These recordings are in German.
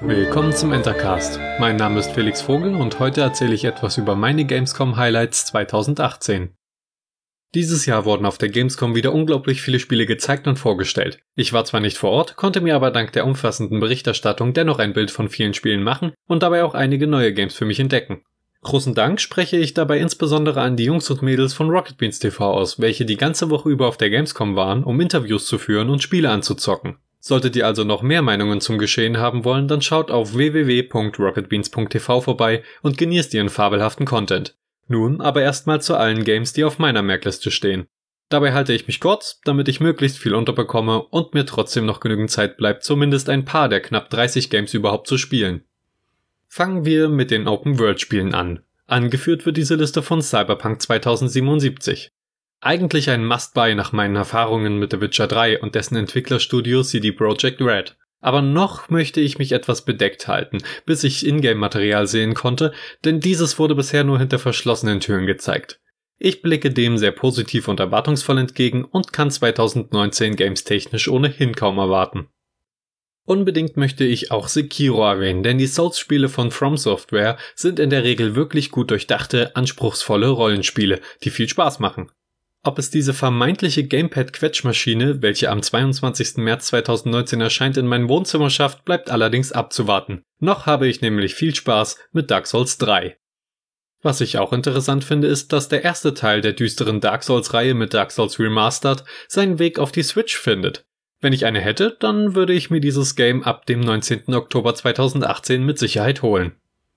Willkommen zum Entercast. Mein Name ist Felix Vogel und heute erzähle ich etwas über meine Gamescom Highlights 2018. Dieses Jahr wurden auf der Gamescom wieder unglaublich viele Spiele gezeigt und vorgestellt. Ich war zwar nicht vor Ort, konnte mir aber dank der umfassenden Berichterstattung dennoch ein Bild von vielen Spielen machen und dabei auch einige neue Games für mich entdecken. Großen Dank spreche ich dabei insbesondere an die Jungs und Mädels von Rocket Beans TV aus, welche die ganze Woche über auf der Gamescom waren, um Interviews zu führen und Spiele anzuzocken. Solltet ihr also noch mehr Meinungen zum Geschehen haben wollen, dann schaut auf www.rocketbeans.tv vorbei und genießt ihren fabelhaften Content. Nun aber erstmal zu allen Games, die auf meiner Merkliste stehen. Dabei halte ich mich kurz, damit ich möglichst viel unterbekomme und mir trotzdem noch genügend Zeit bleibt, zumindest ein paar der knapp 30 Games überhaupt zu spielen. Fangen wir mit den Open-World-Spielen an. Angeführt wird diese Liste von Cyberpunk 2077. Eigentlich ein Must-Buy nach meinen Erfahrungen mit The Witcher 3 und dessen Entwicklerstudio CD Projekt Red. Aber noch möchte ich mich etwas bedeckt halten, bis ich Ingame-Material sehen konnte, denn dieses wurde bisher nur hinter verschlossenen Türen gezeigt. Ich blicke dem sehr positiv und erwartungsvoll entgegen und kann 2019 games-technisch ohnehin kaum erwarten. Unbedingt möchte ich auch Sekiro erwähnen, denn die Souls-Spiele von From Software sind in der Regel wirklich gut durchdachte, anspruchsvolle Rollenspiele, die viel Spaß machen. Ob es diese vermeintliche Gamepad-Quetschmaschine, welche am 22. März 2019 erscheint, in mein Wohnzimmer schafft, bleibt allerdings abzuwarten. Noch habe ich nämlich viel Spaß mit Dark Souls 3. Was ich auch interessant finde, ist, dass der erste Teil der düsteren Dark Souls-Reihe mit Dark Souls Remastered seinen Weg auf die Switch findet. Wenn ich eine hätte, dann würde ich mir dieses Game ab dem 19. Oktober 2018 mit Sicherheit holen.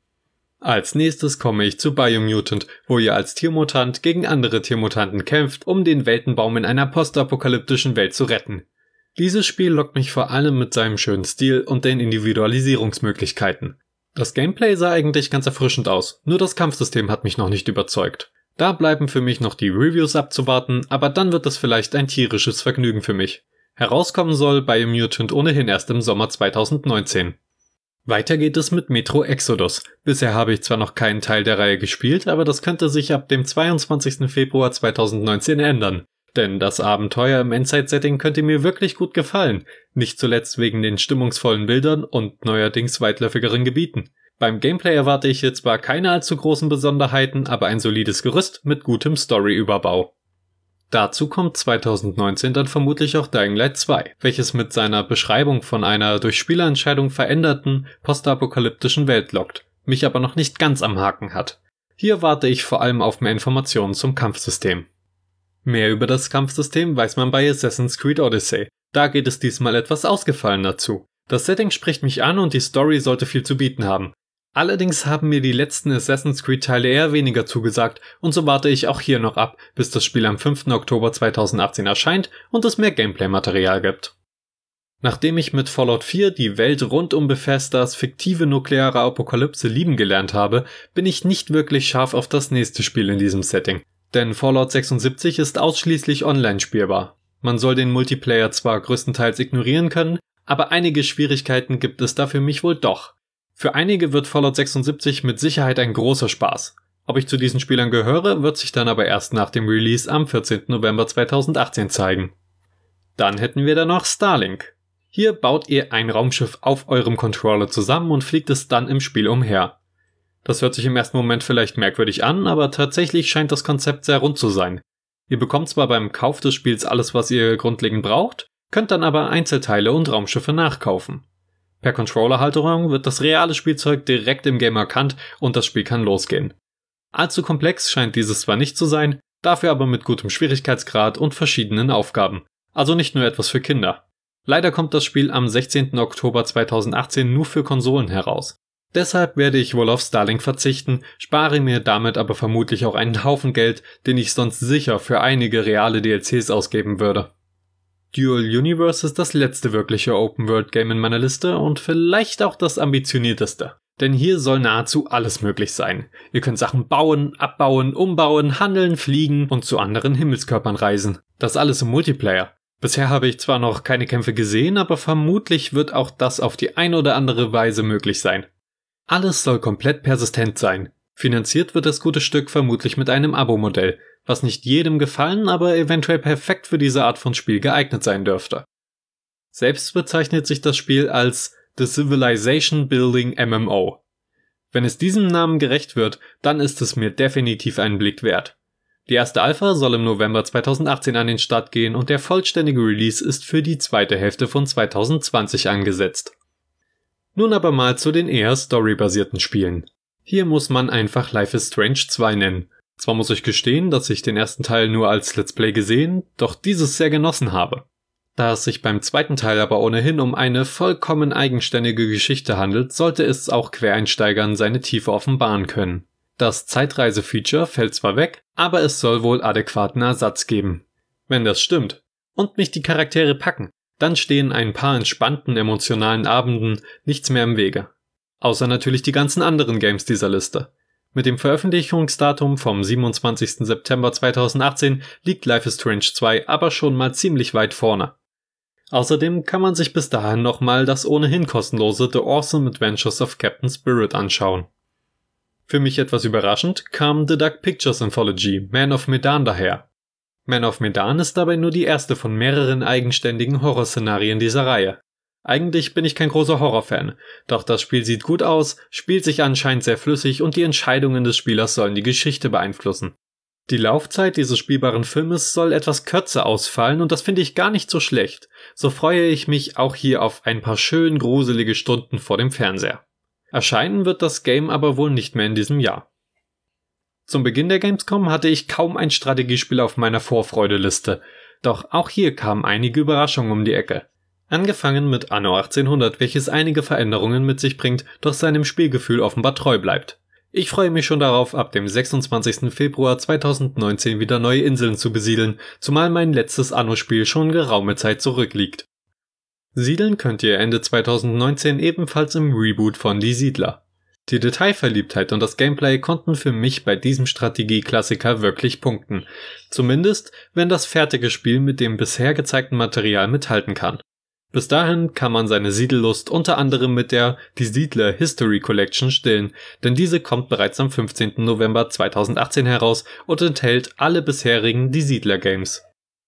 Als nächstes komme ich zu Biomutant, wo ihr als Tiermutant gegen andere Tiermutanten kämpft, um den Weltenbaum in einer postapokalyptischen Welt zu retten. Dieses Spiel lockt mich vor allem mit seinem schönen Stil und den Individualisierungsmöglichkeiten. Das Gameplay sah eigentlich ganz erfrischend aus, nur das Kampfsystem hat mich noch nicht überzeugt. Da bleiben für mich noch die Reviews abzuwarten, aber dann wird es vielleicht ein tierisches Vergnügen für mich. Herauskommen soll Biomutant ohnehin erst im Sommer 2019. Weiter geht es mit Metro Exodus. Bisher habe ich zwar noch keinen Teil der Reihe gespielt, aber das könnte sich ab dem 22. Februar 2019 ändern. Denn das Abenteuer im Endzeit-Setting könnte mir wirklich gut gefallen, nicht zuletzt wegen den stimmungsvollen Bildern und neuerdings weitläufigeren Gebieten. Beim Gameplay erwarte ich hier zwar keine allzu großen Besonderheiten, aber ein solides Gerüst mit gutem Story-Überbau. Dazu kommt 2019 dann vermutlich auch Dying Light 2, welches mit seiner Beschreibung von einer durch Spielerentscheidung veränderten, postapokalyptischen Welt lockt, mich aber noch nicht ganz am Haken hat. Hier warte ich vor allem auf mehr Informationen zum Kampfsystem. Mehr über das Kampfsystem weiß man bei Assassin's Creed Odyssey, da geht es diesmal etwas ausgefallener zu. Das Setting spricht mich an und die Story sollte viel zu bieten haben. Allerdings haben mir die letzten Assassin's Creed Teile eher weniger zugesagt und so warte ich auch hier noch ab, bis das Spiel am 5. Oktober 2018 erscheint und es mehr Gameplay-Material gibt. Nachdem ich mit Fallout 4 die Welt rund um Bethesdas fiktive nukleare Apokalypse lieben gelernt habe, bin ich nicht wirklich scharf auf das nächste Spiel in diesem Setting. Denn Fallout 76 ist ausschließlich online spielbar. Man soll den Multiplayer zwar größtenteils ignorieren können, aber einige Schwierigkeiten gibt es da für mich wohl doch. Für einige wird Fallout 76 mit Sicherheit ein großer Spaß. Ob ich zu diesen Spielern gehöre, wird sich dann aber erst nach dem Release am 14. November 2018 zeigen. Dann hätten wir da noch Starlink. Hier baut ihr ein Raumschiff auf eurem Controller zusammen und fliegt es dann im Spiel umher. Das hört sich im ersten Moment vielleicht merkwürdig an, aber tatsächlich scheint das Konzept sehr rund zu sein. Ihr bekommt zwar beim Kauf des Spiels alles, was ihr grundlegend braucht, könnt dann aber Einzelteile und Raumschiffe nachkaufen. Per Controllerhalterung wird das reale Spielzeug direkt im Game erkannt und das Spiel kann losgehen. Allzu komplex scheint dieses zwar nicht zu sein, dafür aber mit gutem Schwierigkeitsgrad und verschiedenen Aufgaben. Also nicht nur etwas für Kinder. Leider kommt das Spiel am 16. Oktober 2018 nur für Konsolen heraus. Deshalb werde ich wohl auf Starlink verzichten, spare mir damit aber vermutlich auch einen Haufen Geld, den ich sonst sicher für einige reale DLCs ausgeben würde. Dual Universe ist das letzte wirkliche Open-World-Game in meiner Liste und vielleicht auch das ambitionierteste. Denn hier soll nahezu alles möglich sein. Ihr könnt Sachen bauen, abbauen, umbauen, handeln, fliegen und zu anderen Himmelskörpern reisen. Das alles im Multiplayer. Bisher habe ich zwar noch keine Kämpfe gesehen, aber vermutlich wird auch das auf die eine oder andere Weise möglich sein. Alles soll komplett persistent sein. Finanziert wird das gute Stück vermutlich mit einem Abo-Modell, was nicht jedem gefallen, aber eventuell perfekt für diese Art von Spiel geeignet sein dürfte. Selbst bezeichnet sich das Spiel als The Civilization Building MMO. Wenn es diesem Namen gerecht wird, dann ist es mir definitiv einen Blick wert. Die erste Alpha soll im November 2018 an den Start gehen und der vollständige Release ist für die zweite Hälfte von 2020 angesetzt. Nun aber mal zu den eher storybasierten Spielen. Hier muss man einfach Life is Strange 2 nennen. Zwar muss ich gestehen, dass ich den ersten Teil nur als Let's Play gesehen, doch dieses sehr genossen habe. Da es sich beim zweiten Teil aber ohnehin um eine vollkommen eigenständige Geschichte handelt, sollte es auch Quereinsteigern seine Tiefe offenbaren können. Das Zeitreise-Feature fällt zwar weg, aber es soll wohl adäquaten Ersatz geben. Wenn das stimmt und mich die Charaktere packen, dann stehen ein paar entspannten emotionalen Abenden nichts mehr im Wege. Außer natürlich die ganzen anderen Games dieser Liste. Mit dem Veröffentlichungsdatum vom 27. September 2018 liegt Life is Strange 2 aber schon mal ziemlich weit vorne. Außerdem kann man sich bis dahin nochmal das ohnehin kostenlose The Awesome Adventures of Captain Spirit anschauen. Für mich etwas überraschend kam The Dark Pictures Anthology Man of Medan daher. Man of Medan ist dabei nur die erste von mehreren eigenständigen Horrorszenarien dieser Reihe. Eigentlich bin ich kein großer Horrorfan, doch das Spiel sieht gut aus, spielt sich anscheinend sehr flüssig und die Entscheidungen des Spielers sollen die Geschichte beeinflussen. Die Laufzeit dieses spielbaren Filmes soll etwas kürzer ausfallen und das finde ich gar nicht so schlecht. So freue ich mich auch hier auf ein paar schön gruselige Stunden vor dem Fernseher. Erscheinen wird das Game aber wohl nicht mehr in diesem Jahr. Zum Beginn der Gamescom hatte ich kaum ein Strategiespiel auf meiner Vorfreudeliste, doch auch hier kamen einige Überraschungen um die Ecke. Angefangen mit Anno 1800, welches einige Veränderungen mit sich bringt, doch seinem Spielgefühl offenbar treu bleibt. Ich freue mich schon darauf, ab dem 26. Februar 2019 wieder neue Inseln zu besiedeln, zumal mein letztes Anno-Spiel schon geraume Zeit zurückliegt. Siedeln könnt ihr Ende 2019 ebenfalls im Reboot von Die Siedler. Die Detailverliebtheit und das Gameplay konnten für mich bei diesem Strategieklassiker wirklich punkten. Zumindest, wenn das fertige Spiel mit dem bisher gezeigten Material mithalten kann. Bis dahin kann man seine Siedellust unter anderem mit der Die Siedler History Collection stillen, denn diese kommt bereits am 15. November 2018 heraus und enthält alle bisherigen Die Siedler Games.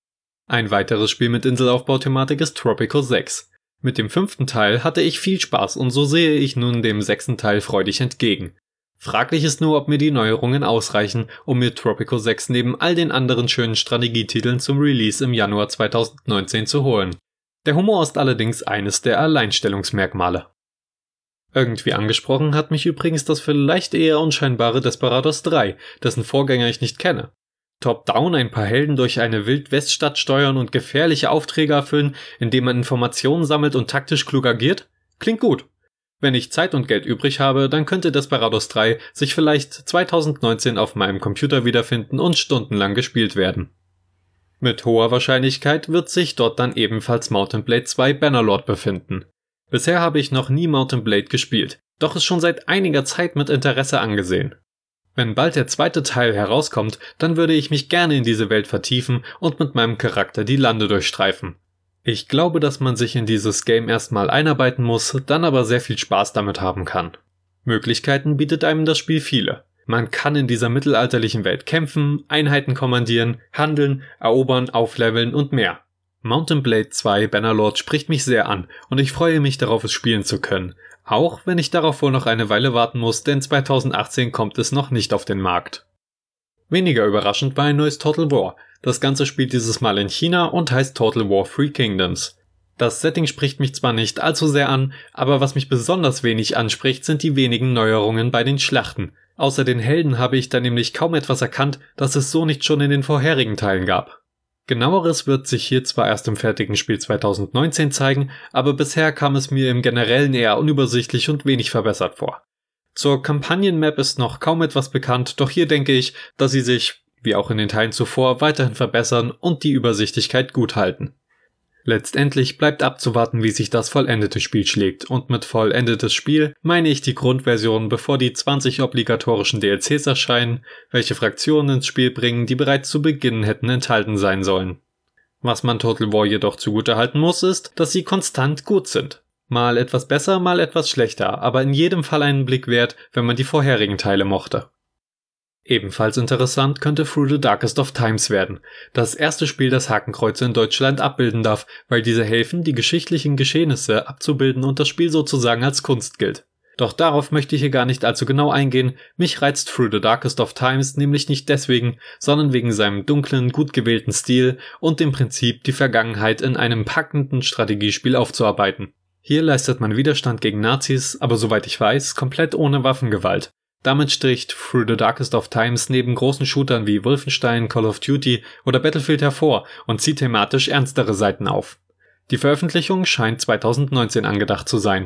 Ein weiteres Spiel mit Inselaufbauthematik ist Tropico 6. Mit dem 5. Teil hatte ich viel Spaß und so sehe ich nun dem 6. Teil freudig entgegen. Fraglich ist nur, ob mir die Neuerungen ausreichen, um mir Tropico 6 neben all den anderen schönen Strategietiteln zum Release im Januar 2019 zu holen. Der Humor ist allerdings eines der Alleinstellungsmerkmale. Irgendwie angesprochen hat mich übrigens das vielleicht eher unscheinbare Desperados 3, dessen Vorgänger ich nicht kenne. Top-down ein paar Helden durch eine Wild-West-Stadt steuern und gefährliche Aufträge erfüllen, indem man Informationen sammelt und taktisch klug agiert? Klingt gut. Wenn ich Zeit und Geld übrig habe, dann könnte Desperados 3 sich vielleicht 2019 auf meinem Computer wiederfinden und stundenlang gespielt werden. Mit hoher Wahrscheinlichkeit wird sich dort dann ebenfalls Mount & Blade 2 Bannerlord befinden. Bisher habe ich noch nie Mount & Blade gespielt, doch ist schon seit einiger Zeit mit Interesse angesehen. Wenn bald der zweite Teil herauskommt, dann würde ich mich gerne in diese Welt vertiefen und mit meinem Charakter die Lande durchstreifen. Ich glaube, dass man sich in dieses Game erstmal einarbeiten muss, dann aber sehr viel Spaß damit haben kann. Möglichkeiten bietet einem das Spiel viele. Man kann in dieser mittelalterlichen Welt kämpfen, Einheiten kommandieren, handeln, erobern, aufleveln und mehr. Mount & Blade 2 Bannerlord spricht mich sehr an und ich freue mich darauf, es spielen zu können. Auch wenn ich darauf wohl noch eine Weile warten muss, denn 2018 kommt es noch nicht auf den Markt. Weniger überraschend war ein neues Total War. Das Ganze spielt dieses Mal in China und heißt Total War Three Kingdoms. Das Setting spricht mich zwar nicht allzu sehr an, aber was mich besonders wenig anspricht, sind die wenigen Neuerungen bei den Schlachten. Außer den Helden habe ich da nämlich kaum etwas erkannt, das es so nicht schon in den vorherigen Teilen gab. Genaueres wird sich hier zwar erst im fertigen Spiel 2019 zeigen, aber bisher kam es mir im Generellen eher unübersichtlich und wenig verbessert vor. Zur Kampagnenmap ist noch kaum etwas bekannt, doch hier denke ich, dass sie sich, wie auch in den Teilen zuvor, weiterhin verbessern und die Übersichtlichkeit gut halten. Letztendlich bleibt abzuwarten, wie sich das vollendete Spiel schlägt, und mit vollendetes Spiel meine ich die Grundversion, bevor die 20 obligatorischen DLCs erscheinen, welche Fraktionen ins Spiel bringen, die bereits zu Beginn hätten enthalten sein sollen. Was man Total War jedoch zugutehalten muss, ist, dass sie konstant gut sind. Mal etwas besser, mal etwas schlechter, aber in jedem Fall einen Blick wert, wenn man die vorherigen Teile mochte. Ebenfalls interessant könnte Through the Darkest of Times werden, das erste Spiel, das Hakenkreuze in Deutschland abbilden darf, weil diese helfen, die geschichtlichen Geschehnisse abzubilden und das Spiel sozusagen als Kunst gilt. Doch darauf möchte ich hier gar nicht allzu genau eingehen, mich reizt Through the Darkest of Times nämlich nicht deswegen, sondern wegen seinem dunklen, gut gewählten Stil und dem Prinzip, die Vergangenheit in einem packenden Strategiespiel aufzuarbeiten. Hier leistet man Widerstand gegen Nazis, aber soweit ich weiß, komplett ohne Waffengewalt. Damit sticht Through the Darkest of Times neben großen Shootern wie Wolfenstein, Call of Duty oder Battlefield hervor und zieht thematisch ernstere Seiten auf. Die Veröffentlichung scheint 2019 angedacht zu sein.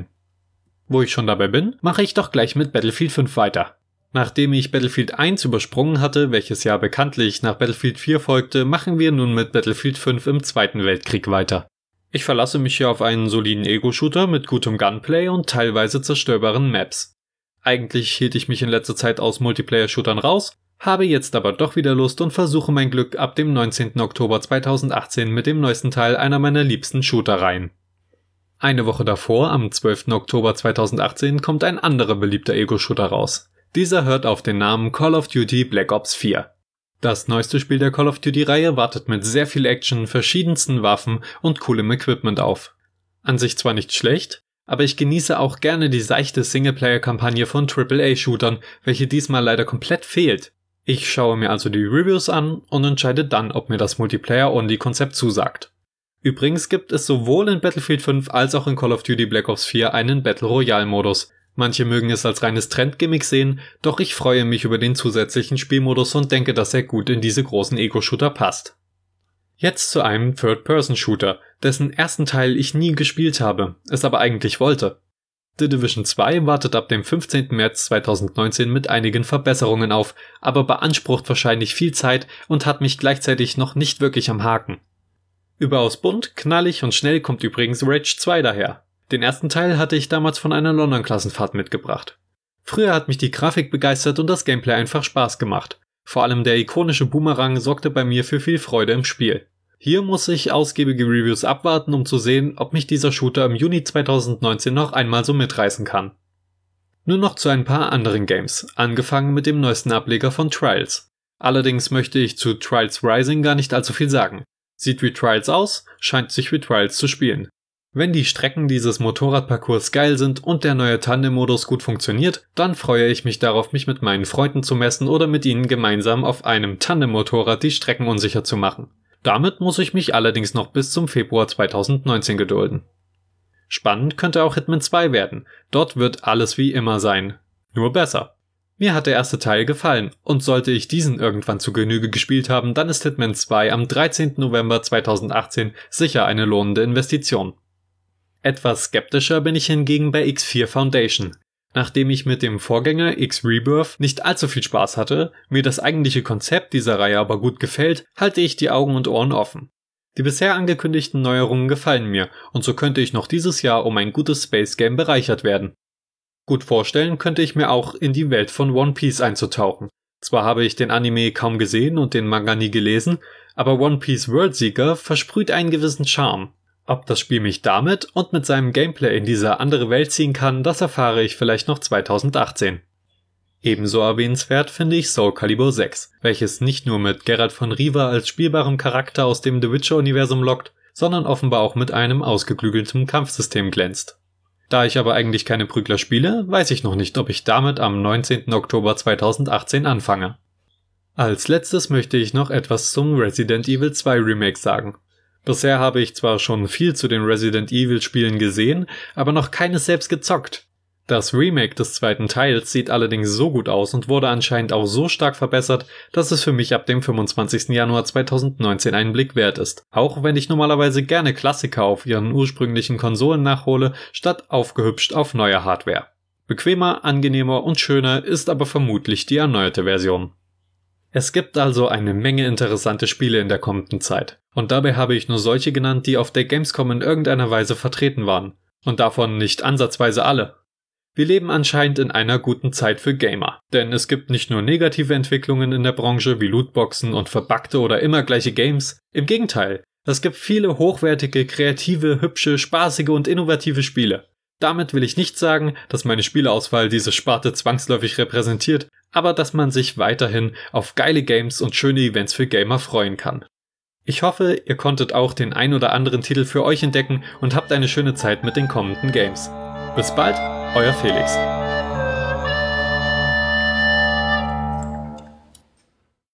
Wo ich schon dabei bin, mache ich doch gleich mit Battlefield 5 weiter. Nachdem ich Battlefield 1 übersprungen hatte, welches ja bekanntlich nach Battlefield 4 folgte, machen wir nun mit Battlefield 5 im Zweiten Weltkrieg weiter. Ich verlasse mich hier auf einen soliden Ego-Shooter mit gutem Gunplay und teilweise zerstörbaren Maps. Eigentlich hielt ich mich in letzter Zeit aus Multiplayer-Shootern raus, habe jetzt aber doch wieder Lust und versuche mein Glück ab dem 19. Oktober 2018 mit dem neuesten Teil einer meiner liebsten Shootereien. Eine Woche davor, am 12. Oktober 2018, kommt ein anderer beliebter Ego-Shooter raus. Dieser hört auf den Namen Call of Duty Black Ops 4. Das neueste Spiel der Call of Duty-Reihe wartet mit sehr viel Action, verschiedensten Waffen und coolem Equipment auf. An sich zwar nicht schlecht, aber ich genieße auch gerne die seichte Singleplayer-Kampagne von AAA-Shootern, welche diesmal leider komplett fehlt. Ich schaue mir also die Reviews an und entscheide dann, ob mir das Multiplayer-Only-Konzept zusagt. Übrigens gibt es sowohl in Battlefield 5 als auch in Call of Duty Black Ops 4 einen Battle Royale-Modus. Manche mögen es als reines Trendgimmick sehen, doch ich freue mich über den zusätzlichen Spielmodus und denke, dass er gut in diese großen Ego-Shooter passt. Jetzt zu einem Third-Person-Shooter, dessen ersten Teil ich nie gespielt habe, es aber eigentlich wollte. The Division 2 wartet ab dem 15. März 2019 mit einigen Verbesserungen auf, aber beansprucht wahrscheinlich viel Zeit und hat mich gleichzeitig noch nicht wirklich am Haken. Überaus bunt, knallig und schnell kommt übrigens Rage 2 daher. Den ersten Teil hatte ich damals von einer London-Klassenfahrt mitgebracht. Früher hat mich die Grafik begeistert und das Gameplay einfach Spaß gemacht. Vor allem der ikonische Boomerang sorgte bei mir für viel Freude im Spiel. Hier muss ich ausgiebige Reviews abwarten, um zu sehen, ob mich dieser Shooter im Juni 2019 noch einmal so mitreißen kann. Nur noch zu ein paar anderen Games, angefangen mit dem neuesten Ableger von Trials. Allerdings möchte ich zu Trials Rising gar nicht allzu viel sagen. Sieht wie Trials aus, scheint sich wie Trials zu spielen. Wenn die Strecken dieses Motorradparcours geil sind und der neue Tandem-Modus gut funktioniert, dann freue ich mich darauf, mich mit meinen Freunden zu messen oder mit ihnen gemeinsam auf einem Tandem-Motorrad die Strecken unsicher zu machen. Damit muss ich mich allerdings noch bis zum Februar 2019 gedulden. Spannend könnte auch Hitman 2 werden, dort wird alles wie immer sein. Nur besser. Mir hat der erste Teil gefallen und sollte ich diesen irgendwann zu Genüge gespielt haben, dann ist Hitman 2 am 13. November 2018 sicher eine lohnende Investition. Etwas skeptischer bin ich hingegen bei X4 Foundation. Nachdem ich mit dem Vorgänger X Rebirth nicht allzu viel Spaß hatte, mir das eigentliche Konzept dieser Reihe aber gut gefällt, halte ich die Augen und Ohren offen. Die bisher angekündigten Neuerungen gefallen mir und so könnte ich noch dieses Jahr um ein gutes Space Game bereichert werden. Gut vorstellen könnte ich mir auch in die Welt von One Piece einzutauchen. Zwar habe ich den Anime kaum gesehen und den Manga nie gelesen, aber One Piece Worldseeker versprüht einen gewissen Charme. Ob das Spiel mich damit und mit seinem Gameplay in diese andere Welt ziehen kann, das erfahre ich vielleicht noch 2018. Ebenso erwähnenswert finde ich Soul Calibur 6, welches nicht nur mit Geralt von Riva als spielbarem Charakter aus dem The Witcher-Universum lockt, sondern offenbar auch mit einem ausgeklügelten Kampfsystem glänzt. Da ich aber eigentlich keine Prügler spiele, weiß ich noch nicht, ob ich damit am 19. Oktober 2018 anfange. Als letztes möchte ich noch etwas zum Resident Evil 2 Remake sagen. Bisher habe ich zwar schon viel zu den Resident Evil Spielen gesehen, aber noch keines selbst gezockt. Das Remake des zweiten Teils sieht allerdings so gut aus und wurde anscheinend auch so stark verbessert, dass es für mich ab dem 25. Januar 2019 einen Blick wert ist. Auch wenn ich normalerweise gerne Klassiker auf ihren ursprünglichen Konsolen nachhole, statt aufgehübscht auf neuer Hardware. Bequemer, angenehmer und schöner ist aber vermutlich die erneuerte Version. Es gibt also eine Menge interessante Spiele in der kommenden Zeit. Und dabei habe ich nur solche genannt, die auf der Gamescom in irgendeiner Weise vertreten waren. Und davon nicht ansatzweise alle. Wir leben anscheinend in einer guten Zeit für Gamer. Denn es gibt nicht nur negative Entwicklungen in der Branche wie Lootboxen und verbuggte oder immer gleiche Games. Im Gegenteil, es gibt viele hochwertige, kreative, hübsche, spaßige und innovative Spiele. Damit will ich nicht sagen, dass meine Spieleauswahl diese Sparte zwangsläufig repräsentiert, aber dass man sich weiterhin auf geile Games und schöne Events für Gamer freuen kann. Ich hoffe, ihr konntet auch den ein oder anderen Titel für euch entdecken und habt eine schöne Zeit mit den kommenden Games. Bis bald, euer Felix.